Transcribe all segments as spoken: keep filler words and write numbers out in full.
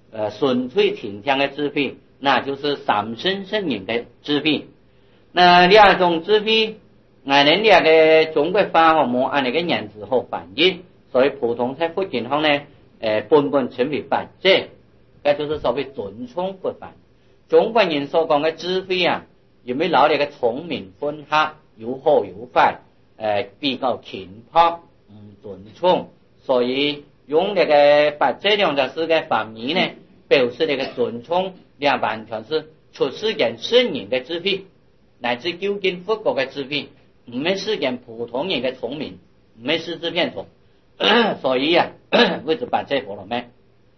呃纯粹天象的智慧，那就是三生圣人的智慧。那两种智慧，俺们两个中国话和冇按那个样子好翻译，所以普通在福建方呢，呃，本本称为八者，这就是所谓尊崇不凡。中国人所讲的智慧啊，有没有老那个聪明分下，有好有坏，呃，比较勤迫，唔尊崇，所以用那个八者两个字的反义呢，表示那个尊崇，两完全是出世间圣人的智慧，乃至究竟佛国的智慧，唔係世間普通人的聰明，唔係失之偏聰，所以啊，為之八者婆羅咩？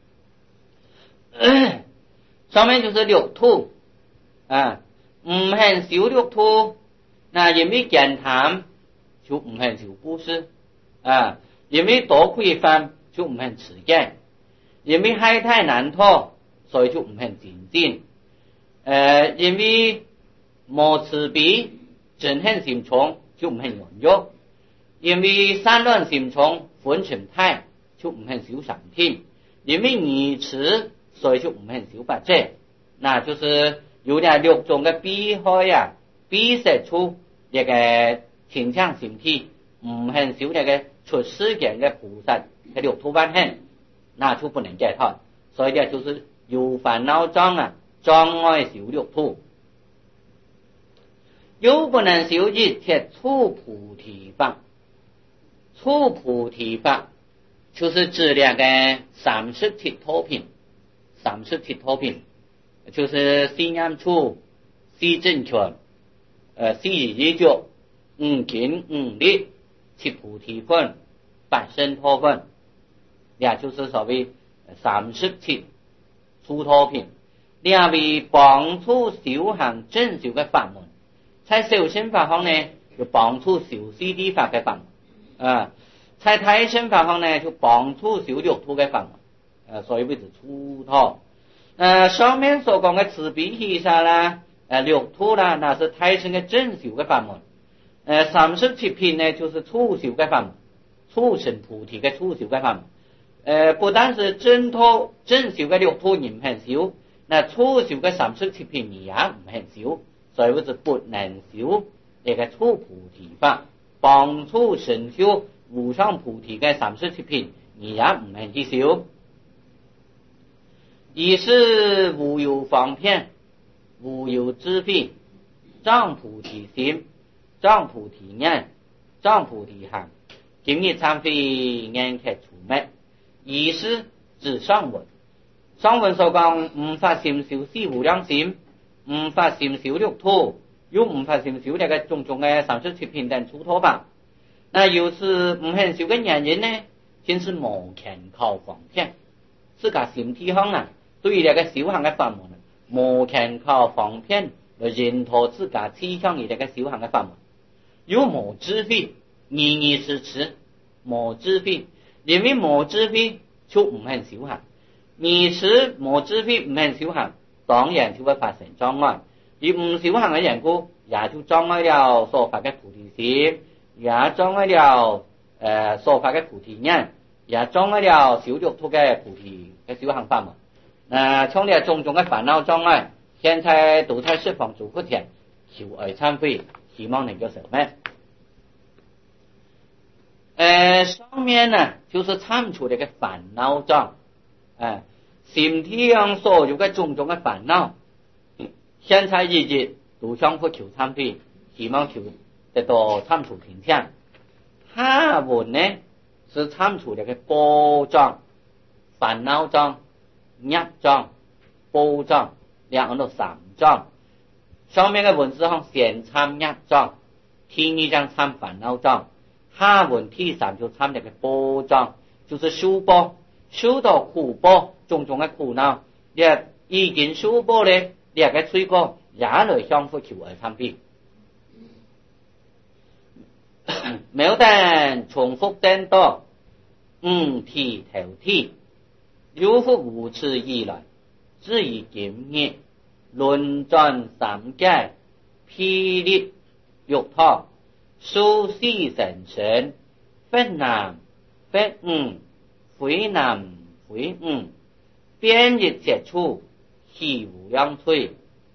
上面就是六土啊，唔係少六土，那因為健談就唔係少布施啊，因為多虧飯就唔係持戒，因為海太難脫，所以就唔係精進，誒，因為冇慈悲，真恨心重就唔係軟弱，因為散亂心重，粉塵太就唔係小上天，因為愚癡。所以就唔係小八者，那就是有啲六種嘅比開啊，比射出一個天象形體，唔係小那個出世間嘅菩薩嘅六土萬行，那就不能解脫。所以呢，就是有煩惱障啊，障礙小六土，又不能修一切初菩提法。初菩提法就是指兩個三十七土品。三十七土品就是四念處、四正權、呃四依教、五經五律、七菩提分、八聖土分，也就是所謂三十七初土品。兩位幫助修行正修嘅法門，在修行法方呢就幫助修四諦法嘅法門，啊，在太上法方呢就幫助修六土嘅法門。呃，所以為之初土。呃，上面所講嘅慈悲喜捨啦，呃，六土啦，那是太上嘅正修嘅法門。呃，三十七品呢，就是初修嘅法門，初成菩提嘅初修嘅法門。呃，不但是正土正修嘅六土唔肯修，那初修嘅三十七品也唔肯修，所以為之不能修呢個初菩提法，幫助成修無上菩提嘅三十七品也唔肯去修。以是無有方便，無有智慧，障菩提心，障菩提念，障菩提行，今日參非眼劇除滅。以是指上文，上文所講唔發心修四無量心，唔發心修六土，又唔發心修那個種種嘅三十七品等初土法。那有時唔肯修嘅原因呢，先是無權靠方便，自家心體上啊。對於那個修行嘅法門，無權靠方便來認同自家趨向於那個修行嘅法門，又無智慧，年年是遲，無智慧，因為無智慧就唔肯修行，你遲無智慧唔肯修行，當然就會發生障礙，而唔修行嘅緣故，也就障礙了所發嘅菩提心，也障礙了呃所發嘅菩提念，也障礙了修六土嘅菩提嘅修行法門。呃，從呢種種嘅煩惱障礙，現在都在釋放諸福田，求愛懺悔，希望能夠捨滅。呃，上面呢就是參出這個煩惱障，呃，心體上所有嘅種種嘅煩惱，現在日日都向佛求懺悔，希望求得到參出平靜。下文呢是參出這個波障、煩惱障。業障、報障，兩個都三障。上面嘅文字上先參業障，第二章參煩惱障，下文第三就參這個報障，就是受報，受到苦報，種種嘅苦惱，也已經受報咧，兩個罪過也來向佛求而懺悔。沒有等重複顛倒，五體投體。如復無始以來，至於今日，輪轉三界，霹靂欲托，數四神神，非男非女，非男非女， 边日接触，喜无央吹。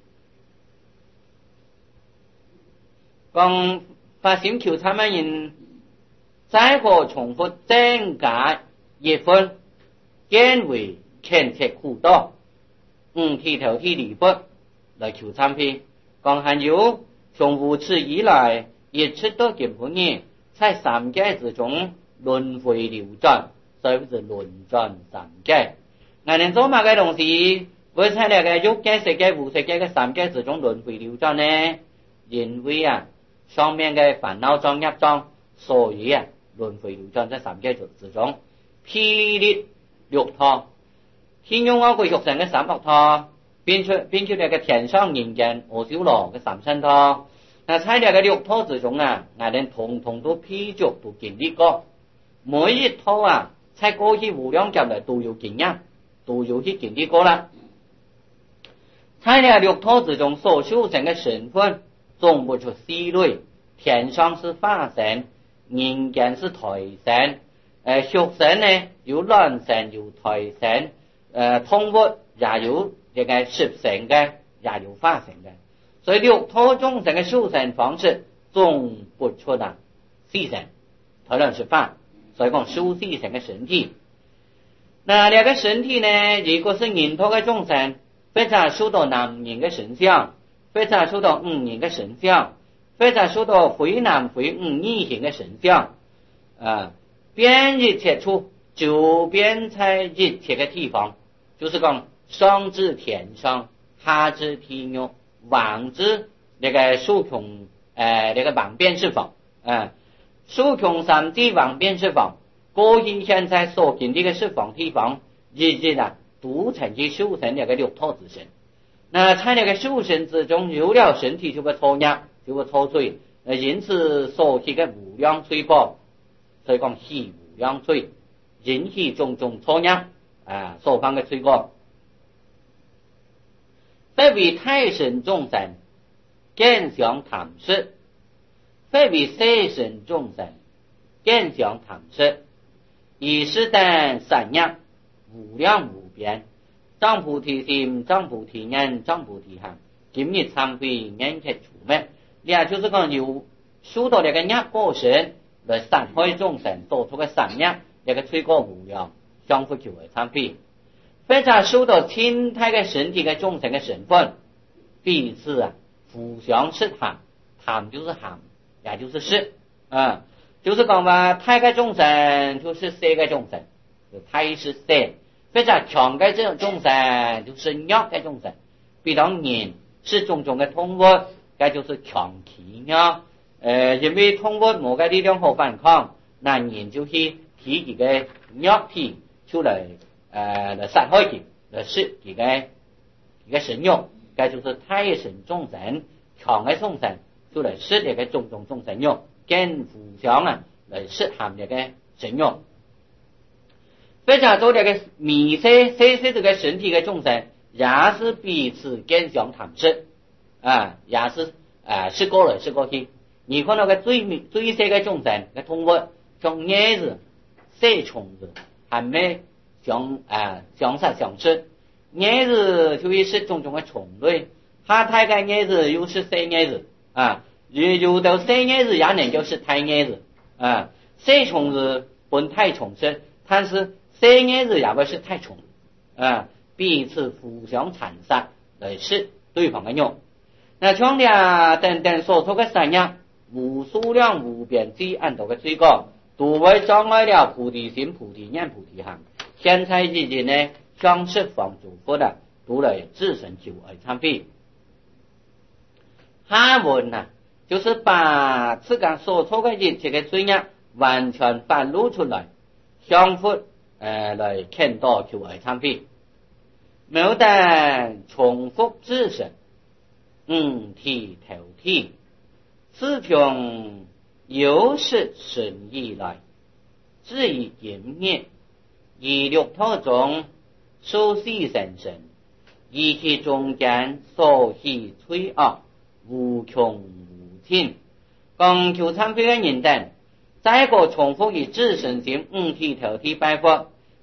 讲发心求参嘅人，再個重複增加一分，見為虔切苦多，五剃頭剃離不來求參批。講還有從無始以來，一直到今半年，在三界之中輪迴流轉，所以是輪轉三界。我哋做乜嘅東西會喺呢個欲界、色界、無色界嘅三界之中輪迴流轉呢？因為啊，上面嘅煩惱障、業障，所以啊，輪迴流轉在三界之中。霹靂六道，天用我個肉身嘅三惡道，變出變出嚟嘅天上人間阿修羅嘅三身道。那喺呢個六道之中啊，我哋統統都披著都經歷過，每一套啊，喺過去無量劫來都有經驗，都有去經歷過啦。喺呢個六道之中所修成嘅身份，總不出四類，天上是化身，人間是胎身，誒畜生呢有卵身有胎身，誒動物也有這個濕身嘅，也有化身嘅。所以六道眾生嘅修身方式總不出啊四身，討論是法，所以講修四身嘅身體。那兩個身體呢，如果是人頭嘅眾生，非常修到男人嘅身相，非常修到女人嘅身相，非常修到非男非女異性嘅身相，啊，邊一切處就邊在一切嘅地方，就是講上至天上，下至地獄，往至那個數窮誒那個萬變是否啊，數窮三地萬變是否，過去現在所經歷嘅十方地方，日日啊都曾經修成那個六道之身。那在那個修身之中，有了身體就會抽壓，就會抽水，因此所起嘅無量水波，所以講喜無量水，引起種種抽壓啊，所放嘅水果。非為太上眾生見想談說，非為世上眾生見想談說，以是等三業無量無邊，障菩提心、障菩提眼、障菩提行，今日參會眼切除滅。也就是講有修到那個業果身來殺害眾生所出嘅三業，那個罪過無量，相互求為參會。非常修到清態嘅身體嘅眾生嘅身份，彼此啊互相識談，談就是行，也就是識啊，就是講話態嘅眾生就是色嘅眾生，就態是色。非常強嘅這種眾生就是弱嘅眾生，比方人是種種嘅動物，該就是強體弱。呃，因為動物冇嘅力量好反抗，那人就去提佢嘅弱體出來，呃，來殺害佢，來食佢嘅佢嘅神肉，該就是太神眾生，強嘅眾生出來食呢個種種眾生肉，跟互相啊來食含呢個神肉。非常多這個迷色色色這個身體的眾生，也是彼此見相談說啊，也是啊，識過來識過去。你看那個最最色的眾生嘅動物，像葉子、蛇蟲子，還沒相啊相殺相食。葉子就是食種種的蟲類，下胎嘅葉子又是蛇葉子啊，有有的蛇葉子也能夠是胎葉子啊，蛇蟲子本胎蟲食，但是蛇葉子也不是太蟲啊，彼此互相殘殺來食對方的肉。那像倆等等所說的三業，無數量無邊之安度的罪過，都會障礙了菩提心、菩提眼、菩提行。現在日日呢，向十方諸佛的都來自身求而參必。下文呢，就是把自個所做的一切的罪業完全反露出來，向佛呃來勸導求而參必。冇得重複自身，五剃頭剃，自從有識神以來，至於今日，以六道中受四身身，以其中間所起罪惡，無窮無盡。講求參必嘅人等，再個重複以自身心五剃頭剃拜佛，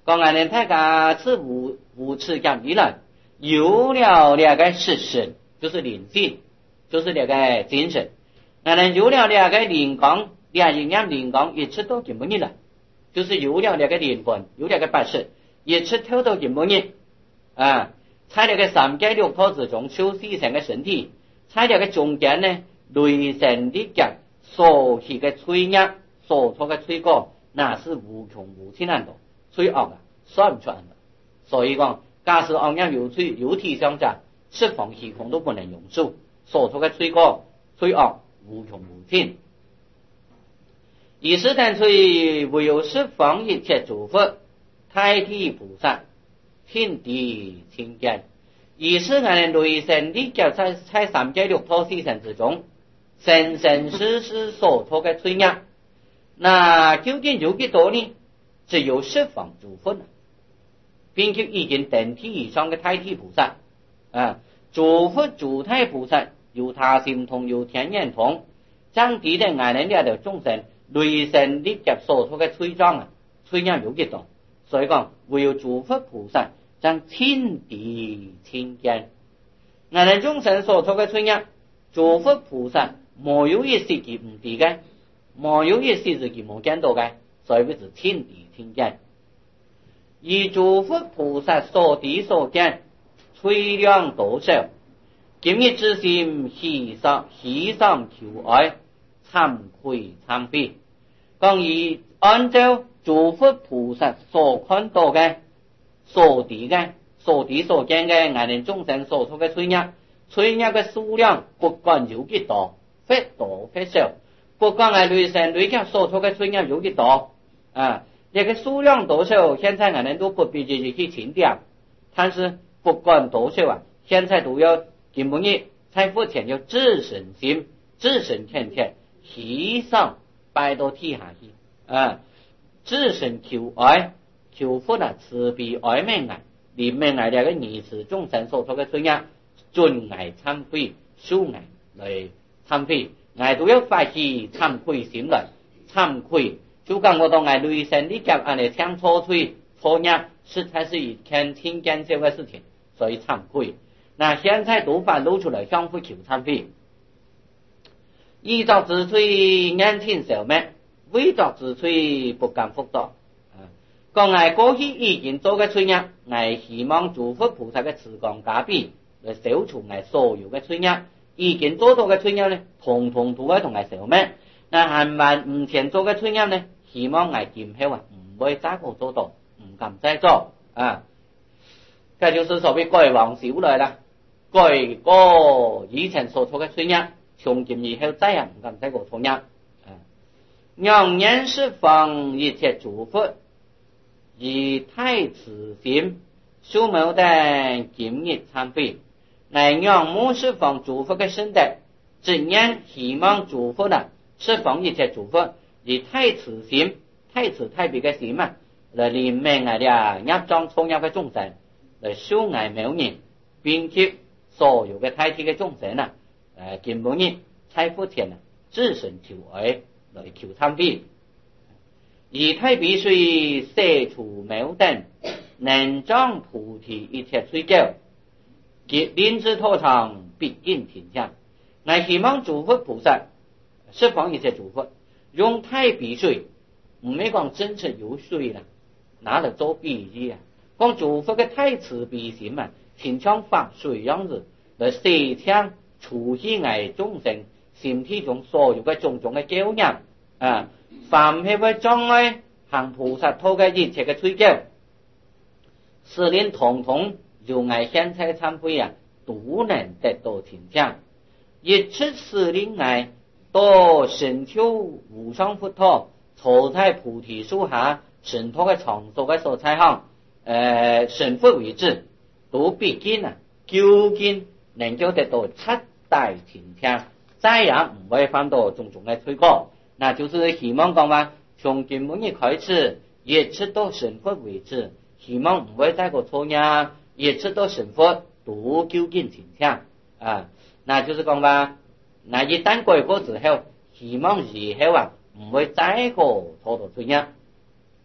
讲俺们大家自无无持讲以来，有了两个实神，就是灵性，就是两个精神。俺们有了两个灵光，两营养灵光一直都进不进了，就是有了两个灵魂，有两个本事，一直偷到进不进啊。在那个三界六道之中修四成嘅身體，在那個中間呢，雷神力量所起嘅摧壓，所做嘅摧果，那是無窮無盡難度，摧惡啊，算唔出的。所以講，假使按樣有摧有體相者，十方虛空都不能容數，所做嘅摧果，摧惡無窮無盡。以是但摧唯有十方一切諸佛，太地菩薩。天地清淨，以是俺雷神力量在在三界六道四神之中，生生世世所做嘅摧壓，那究竟有幾多呢？只有十方諸佛，並且已經登天以上嘅太地菩薩啊，諸佛諸太菩薩有他心通，有天眼通，將地的俺人了的眾生，雷神力量所做嘅摧狀啊，摧壓有幾多？所以講，唯有諸佛菩薩將天地清淨，俺人眾生所做嘅摧壓，諸佛菩薩沒有一時佢唔知嘅，沒有一時自己冇見到嘅，所以是天地清淨。而諸佛菩薩所地所見，摧量多少，今日之心喜上喜上求愛，慚愧慚愧。講以按照諸佛菩薩所看到嘅、所地嘅、所地所見嘅，俺哋眾生所做嘅摧壓，摧壓嘅數量不管有幾多，或多或少，不管係雷神雷甲所做嘅摧壓有幾多啊，這個數量多少，現在俺哋都不必去去強調，但是不管多少啊，現在都要根本嘅在乎前要自身心、自身虔切，喜上拜到天下去啊。自身求愛，求佛啊慈悲愛命愛，憐命愛兩個兒子眾生所做嘅罪業，盡愛懺悔，恕愛來懺悔，愛都要發起懺悔心來懺悔。就講我當愛雷神力量按嚟搶錯罪錯業，實在是一件挺艱澀嘅事情，所以懺悔。那現在都把露出來相互求懺悔，依照之罪眼前消滅，為作之罪不敢復作。講我過去已經做嘅罪業，我希望諸佛菩薩嘅慈光加被來消除我所有嘅罪業，已經做到嘅罪業呢，統統都會同我消滅。那還萬唔前做嘅罪業呢，希望我今後啊唔會再個做到，唔敢再做啊。這就是所謂改往少來啦，改過以前所做嘅罪業，從今以後再也唔敢再個錯業。讓人十方一切諸佛以太慈心修謀的今日懺悔，來讓無十方諸佛嘅聖德，怎樣希望諸佛呢？十方一切諸佛以太慈心、太慈太悲嘅心啊，來憐憫我哋業障錯業嘅眾生，來修愛妙人，並且所有嘅太地嘅眾生啊，誒根本日財富田啊，自身求愛。來求懺悔，以太悲水捨除謬等，能障菩提一切罪咎，結靈之道場必見天下。我希望諸佛菩薩十方一切諸佛用太悲水，唔係講真實有水啦，拿嚟做比喻啊，講諸佛嘅太慈悲心啊，天像法水樣子來捨搶除去我眾生心體中所有嘅種種嘅舊業啊，凡係為障礙行菩薩道嘅一切嘅罪咎，使令統統由我現在懺悔啊，都能得到天降，一切使令我到成就無上佛陀，坐在菩提樹下神托嘅場所嘅所在行，誒成佛為止，都必經啊，究竟能夠得到七大天降。再也唔會犯到種種嘅罪過，那就是希望講話從今本日開始，一直到成佛為止，希望唔會再個錯業，一直到成佛都究竟天降啊！那就是講話，那一旦改過之後，希望以後啊唔會再個錯到罪業。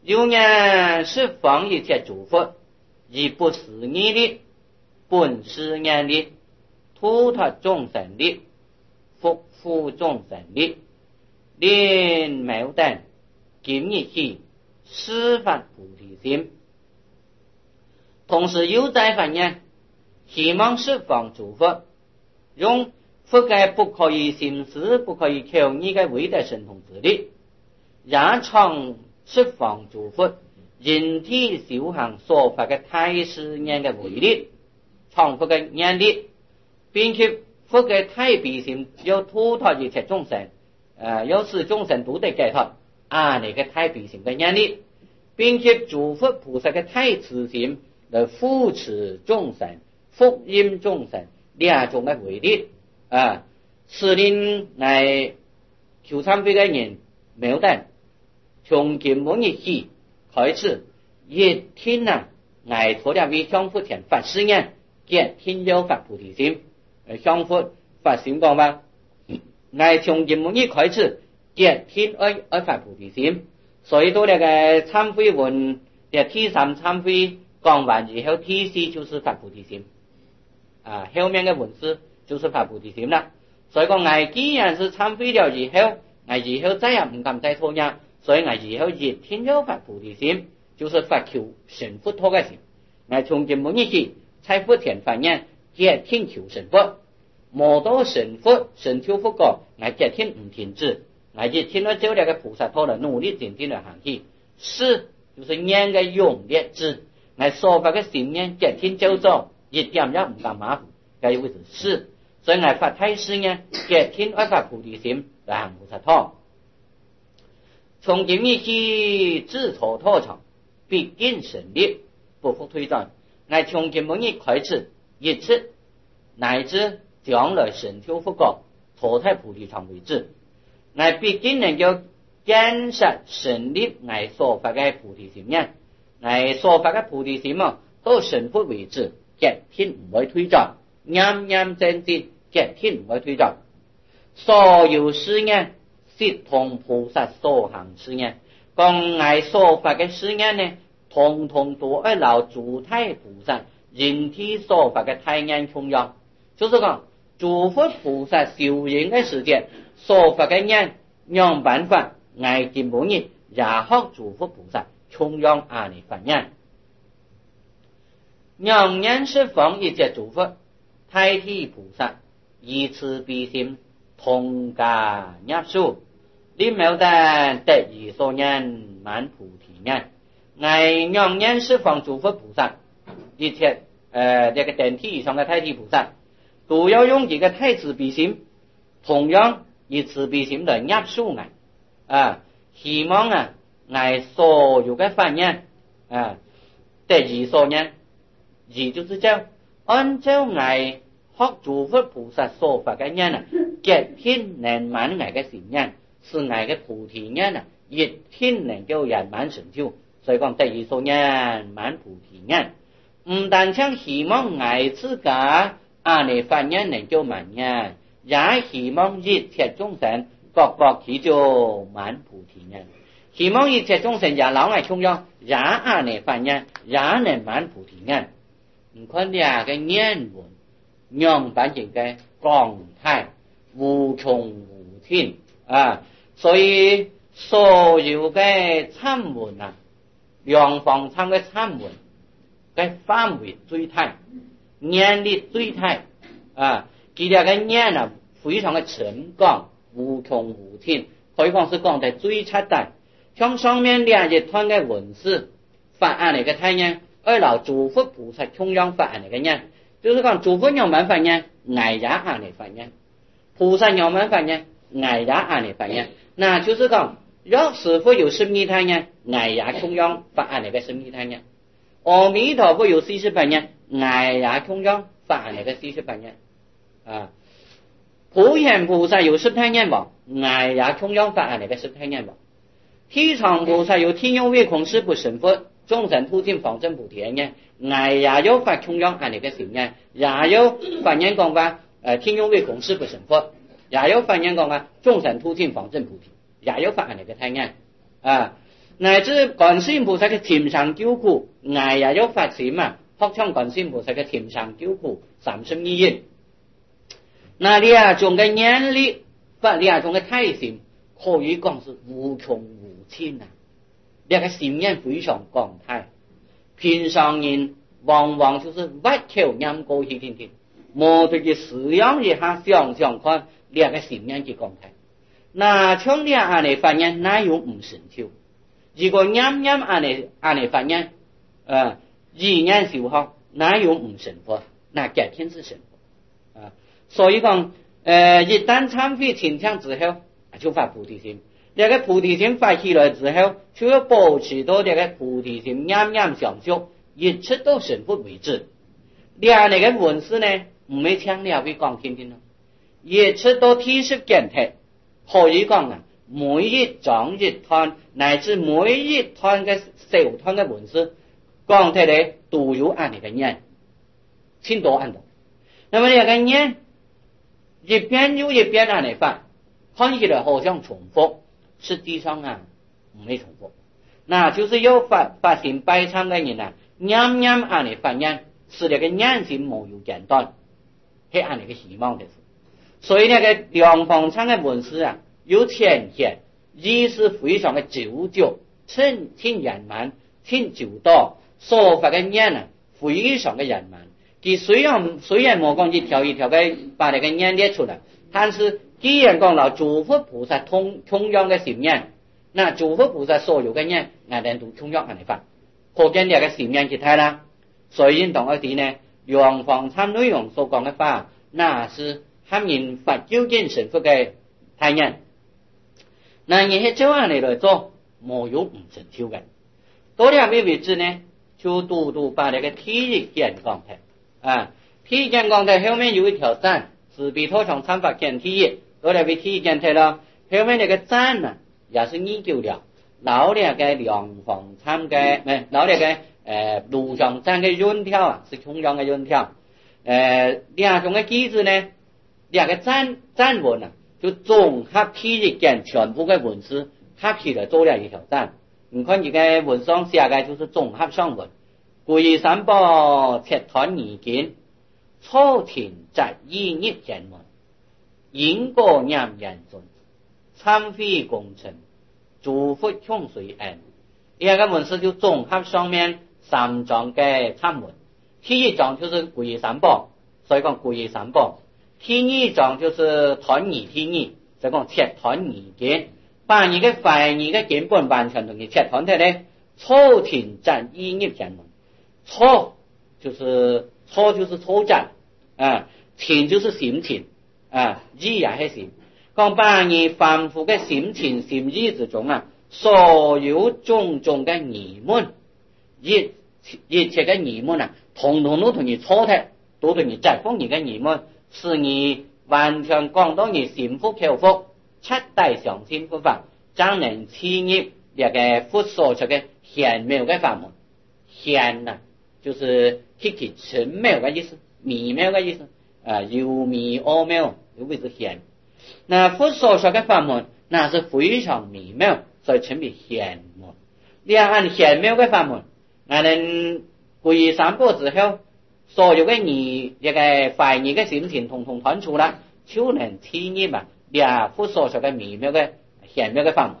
有人是放一切诸佛，而不是你的，本是人的，图他众生的，福福众生的，连矛盾，今日起施发菩提心。同时有在凡人希望释放诸佛，用佛界不可以行事、不可以求你的伟大神通之力，让常释放诸佛人体修行所发的太师人的威力，常佛的眼力，并且佛的太悲心要图他一切众生，呃，要使众生都得解脱，啊，那个太悲心的眼力，并且诸佛菩萨的太慈心来扶持众生、福音众生两种的威力，啊，使令来求参会的人矛盾。从今末日起开始，一天啊，挨托了为相佛前发誓言，结天有发菩提心。呃，相佛发心讲话，挨从今末日开始，结天爱爱发菩提心。所以到那个参会文的第三参会讲完以后，第四就是发菩提心。啊，后面的文字就是发菩提心了。所以讲，挨既然是参会了以后，挨以后再也唔敢再拖延。所以我以后一天要发菩提心，就是发求神佛托嘅心。我從今末日起，在福田發願，一天求神佛，摸到神佛神求佛果，我一天唔停止，我一天要做那個菩薩托來努力精進來行去。是就是念嘅用力智，我所發嘅心念一天做做，一點也唔敢馬虎，這為是是。所以我發太師呢，一天要發菩提心來行菩薩托。從今日起，自創道場，必定勝利，不復退轉。我從今末日開始，一直乃至將來神修佛果，脫胎菩提場為止。我必定能夠堅實勝利我所發嘅菩提心呢，我所發嘅菩提心啊，到神佛為止，一天唔會退轉，啱啱正正，一天唔會退轉。所有事呢，是同菩薩所行事呢，講我所發嘅事呢，通通都係留諸太菩薩人體所發嘅太眼重要。就是講諸佛菩薩修行嘅時間所發嘅眼用辦法，我今末日也學諸佛菩薩重要阿彌法眼，讓眼釋放一切諸佛太體菩薩以慈悲心同家入數，你冇得得以所人滿菩提眼，我讓眼釋放諸佛菩薩一切呃這個等體以上嘅太體菩薩，都要用這個太慈悲心，同樣以慈悲心來入數我啊，希望啊我所有嘅法眼啊得以所人，也就是講按照我學諸佛菩薩所發嘅人啊，一天能滿我嘅心眼，是我嘅菩提眼啊，一天能夠圓滿成就。所以講得以所人滿菩提眼，唔但將希望我自家阿彌法眼能夠滿眼，也希望一切眾生各各其就滿菩提眼，希望一切眾生也老愛重要，也阿彌法眼也能滿菩提眼。唔看兩個言文讓版型嘅廣態無窮無盡啊，所以所有嘅參文啊，兩方參嘅參文嘅範圍最大，念力最大啊，佢哋嘅念啊非常嘅沉廣無窮無盡，可以講是講得最徹底。像上面兩一段嘅文字發案嚟嘅太陽，而留諸佛菩薩中央發案嚟嘅人，就是講諸佛有滿法人，我也案嚟法人；菩薩有滿法人，我也案嚟法人。那就是講，若是否有十二太人，我也中央發案嚟嘅十二太人；阿彌陀佛有四十八人，我也中央發案嚟嘅四十八人。啊，普賢菩薩有十太人喎，我也中央發案嚟嘅十太人喎。地藏菩薩有天用唯恐是不成佛，眾生途徑方正菩提人，我也有發中央案嚟嘅善人，也有法人講話誒天用唯恐是不成佛，也有法人講話眾生途徑方正菩提，也有發案嚟嘅太人啊。 乃至觀世音菩薩嘅甜神救苦，挨也有發展啊，學唱觀世音菩薩嘅甜神救苦三十二億。那呢種嘅眼力，或呢種嘅體性，可以講是無窮無盡啊！呢個心眼非常廣大，平常人往往就是屈口念過去聽聽，冇對佢思想一下想想看，呢個心眼嘅廣大。那像呢安尼發現，哪有唔成就？如果念念安尼安尼發現，呃，意念修學，哪有唔成佛？那隔天是成佛啊！所以講，呃，一旦參會清淨之後，就發菩提心。呢個菩提心發起來之後，就要保持到呢個菩提心念念相續，一直到成佛為止。呢安尼嘅文字呢，唔係聽了會講聽聽咯，一直到體識見體，可以講啊。每一章一段，乃至每一段嘅小段嘅文字，講出嚟都有按你嘅念，千多按到。那麼呢個念一遍又一遍按嚟發，看起來好像重複，實際上啊唔係重複。那就是有發發心拜懺嘅人啊，念念按嚟發念，使呢個念心冇有間斷，係按你嘅希望嘅事。所以呢個兩方懺嘅文字啊。有淺顯，意思非常嘅久久，清清圓滿，清久多，所發嘅念啊，非常嘅圓滿。佢雖然雖然冇講一條一條嘅把呢個念列出來，但是既然講到諸佛菩薩同同樣嘅心念，那諸佛菩薩所有嘅念，我哋都同樣嚟發，可見呢個心念其他啦。所以同一啲呢，兩方懺內容所講嘅話，那是含人發究竟成佛嘅態念。那你係照樣嚟來做，冇有唔成就嘅。到呢個位置呢，就度度把呢個體意見講出啊，體意見講出後面有一條讚，自比陀上參法見體意，到呢個體意見出啦，後面呢個讚啊，也是研究了老呢個兩方參嘅，唔係老呢個誒路上讚嘅論調啊，是同樣嘅論調。誒兩種嘅機制呢，兩個讚讚文啊。就綜合體意見全部嘅文字合起來做了一條讚。你看這個文章寫嘅就是綜合上文，歸三寶切斷二見，初田擇一業見門，因果念人盡，參會共成，諸佛共隨緣。呢個文字就綜合上面三章嘅參文，第一章就是歸三寶，所以講歸三寶。第二章就是斷二天二，就講切斷二見，把你嘅壞二嘅根本完全同你切斷出嚟。初田擇一業見門，初就是初就是初擇啊，田就是心田啊，意也係心。講把你凡夫嘅心田心意之中啊，所有種種嘅疑問，一一切嘅疑問啊，統統都同你錯嘅，都同你解放你嘅疑問。是你完全講到你心服口服，七大常心佛法，將能契入呢個佛所說嘅玄妙嘅法門。玄啊，就是極其玄妙嘅意思，微妙嘅意思，啊，幽微奧妙，有為是玄。那佛所說嘅法門，那是非常微妙，所以稱為玄門。你按玄妙嘅法門，我哋歸三寶之後。所有嘅你一個壞你嘅心情統統斷除啦，就能體驗啊，兩佛所說嘅微妙嘅玄妙嘅法門。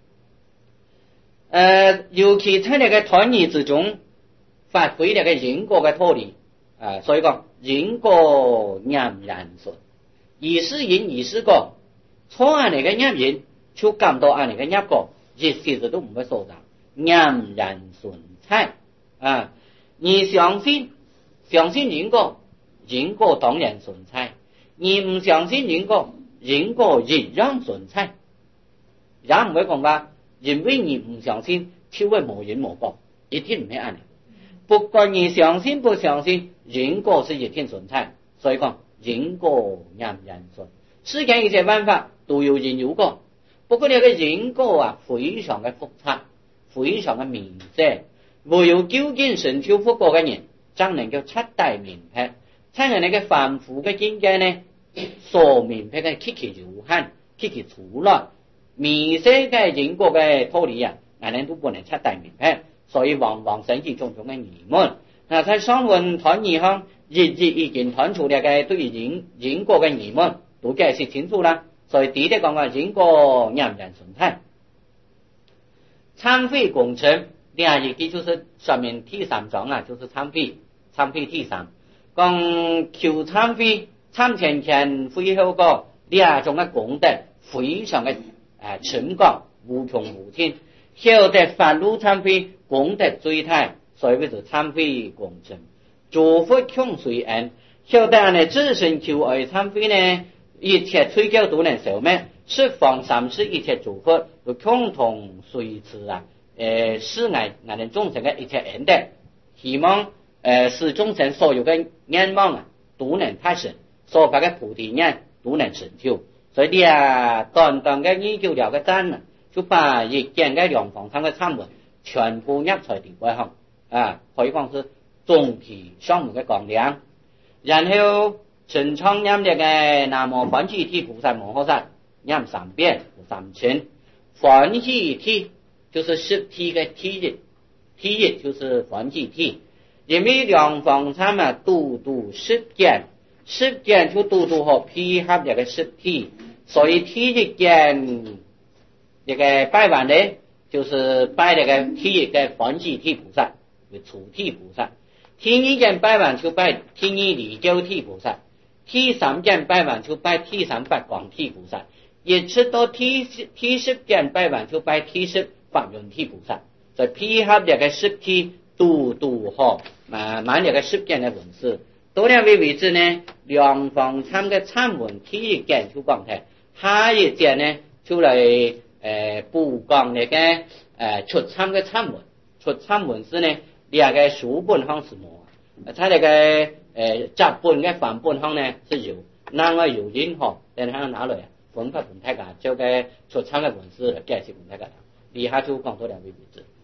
呃，尤其喺呢個斷疑之中，發揮呢個因果嘅道理啊，所以講因果念然順，而是因而是果，錯按呢個念因，就感到按呢個念果，一時都唔會受到念然順猜啊，你相信。相信因果，因果當然存在；你唔相信因果，因果一樣存在。也唔會講話，因為你唔相信，就會冇因冇果，一定唔係咁。不管你相信不相信，因果是一定存在。所以講因果念然順，世間一切萬法都有因有果。不過呢個因果啊，非常嘅複雜，非常嘅明晰，唯有究竟成就佛果嘅人。將能夠七大明白，睇下你嘅凡夫嘅境界呢，所明白嘅極其有限，極其粗略，微細嘅因果嘅道理啊， 俺哋都不能出大明白，所以往往生起種種嘅疑問。嗱，在上文談義上，日日已經談出嚟嘅對因因果嘅疑問，都解釋清楚啦。所以第一講嘅因果人人存在，懺悔共成，另一個就是上面第三章啊，就是懺悔，懺悔第三，講求懺悔，懺前前悔後個兩種嘅功德非常嘅誒深廣，無窮無盡。曉得發露懺悔，功德最大，所以叫做懺悔共成。諸佛共隨緣，曉得呢自身求愛懺悔呢，一切罪咎都能消滅，十方三世一切諸佛都共同隨持啊！誒，使我我哋眾生嘅一切恩德，希望誒使眾生所有嘅願望啊都能達成，所發嘅菩提願都能成就。所以你啊，短短嘅研究了個讚啊，就把一件嘅兩方參嘅參文全部入在地位上啊，可以講是總體項目嘅講量。然後陳昌念這個南無歡喜地菩薩摩訶薩念三遍三千，歡喜地就是十體嘅體日，體日就是歡喜地，因為兩方參啊，度度十件，十件就度度和配合這個十體，所以體日件這個拜完呢，就是拜這個體日嘅歡喜地菩薩為初體菩薩，體二件拜完就拜體二離教體菩薩，體三件拜完就拜體三八廣體菩薩，一直到體體十件拜完就拜體十法輪體菩薩，所以配合這個十體度度好啊，滿這個十件的文字，到兩位為止呢，兩方參嘅參文體一件就講題，下一件呢就來誒補講那個誒出參嘅參文，出參文是呢兩個書本上是冇，在那個誒雜本嘅範本上呢是有，那個有任何但係哪來啊？分法唔太㗎，就個出參嘅文字解釋唔太㗎，以下就講到兩位為止。